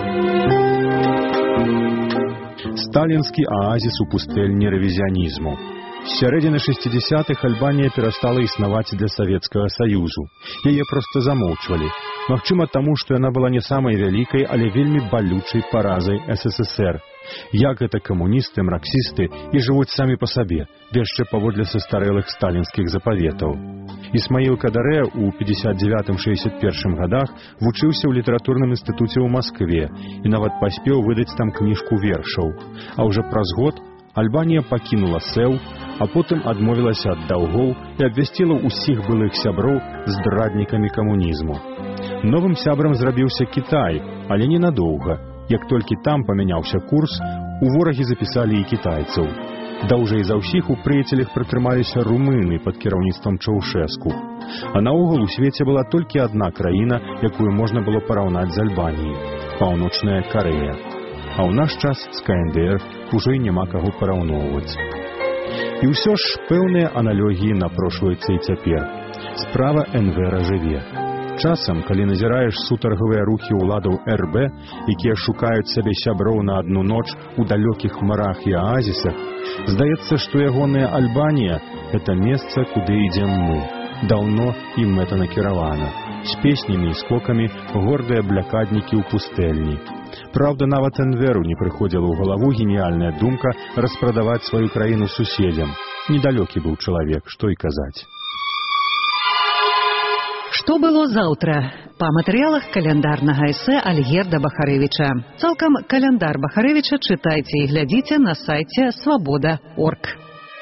S9: Сталінскі аазіс у пустэльні рэвізіянізму. З сярэдзіны 60-х Альбанія перастала існаваць для Савецкага Саюзу. Яе проста замоўчвалі. Магчыма таму, што яна была не самай вялікай, але вельмі балючай паразай СССР. Як гэта камуністы, марксісты і жывуць самі па сабе, яшчэ паводле састарэлых сталінскіх запаветаў. Ісмаіл Кадарэ ў 59-61 годах вучыўся ў літаратурным інстытуце ў Маскве і нават паспеў выдаць там кніжку вершаў. А ўжо праз год Альбанія пакінула СЭУ, а потым адмовілася ад даўгоў і абвясціла ўсіх былых сяброў здраднікамі камунізму. Новым сябрам зрабіўся Кітай, але ненадоўга. Як толькі там памяняўся курс, у ворагі запісалі і кітайцаў. Даўжэй за ўсіх у прыяцелях прытрымаліся румыны пад кіраўніцтвам Чаўшэску. А наогул у свеце была толькі адна краіна, якую можна было параўнаць з Альбаніяй – Паўночная Карэя. А ў наш час з КНДР ужо і няма каго параўноўваць. І ўсё ж пэўныя аналогіі напрошваюцца і цяпер. Справа Энвера жыве. Часам, калі назіраеш сутаргавыя рухі ўладаў РБ, якія шукаюць сабе сяброў на адну ноч у далёкіх марах і аазісах, здаецца, што ягоная Альбанія – гэта месца, куды ідзем мы. Даўно і мэтанакіравана. З песнямі і скокамі гордыя блякаднікі ў пустэльні. Праўда, нават Энверу не прыходзіла ў галаву геніяльная думка распрадаваць сваю краіну суседзям. Недалёкі быў чалавек, што і казаць.
S14: Што было заўтра? Па матэрыялах каляндарнага эсэ Альгерда Бахарэвіча. Цалкам каляндар Бахарэвіча чытайце і глядзіце на сайце свабода.орг.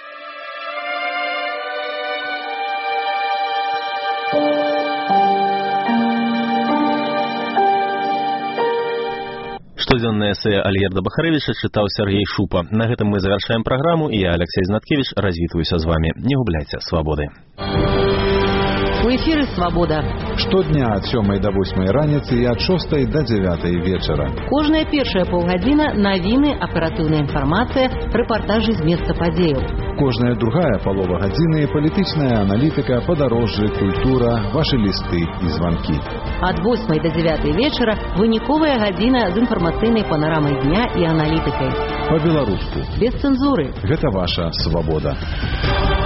S1: Штодзённае эсэ Альгерда Бахарэвіча чытаў Сергей Шупа. На гэтым мы завяршаем праграму, і я, Алексей Знаткевич, развітваюся з вамі. Не губляйце свабоды.
S14: У эфіры «Свабода».
S2: Штодня ад 7 до 8 раніцы і ад 6 до 9 вечара.
S7: Кожная першая паўгадзіна навіны, аператыўная інфармацыя, рэпартажы з месца падзеяў.
S2: Кожная другая палова гадзіны палітычная аналітыка, падарожжы, культура, вашы лісты і званкі.
S7: Ад 8 до 9 вечара выніковая гадзіна з інфармацыйнай панарамай дня і аналітыкай.
S2: Па-беларуску.
S7: Без цэнзуры.
S2: Гэта ваша свабода.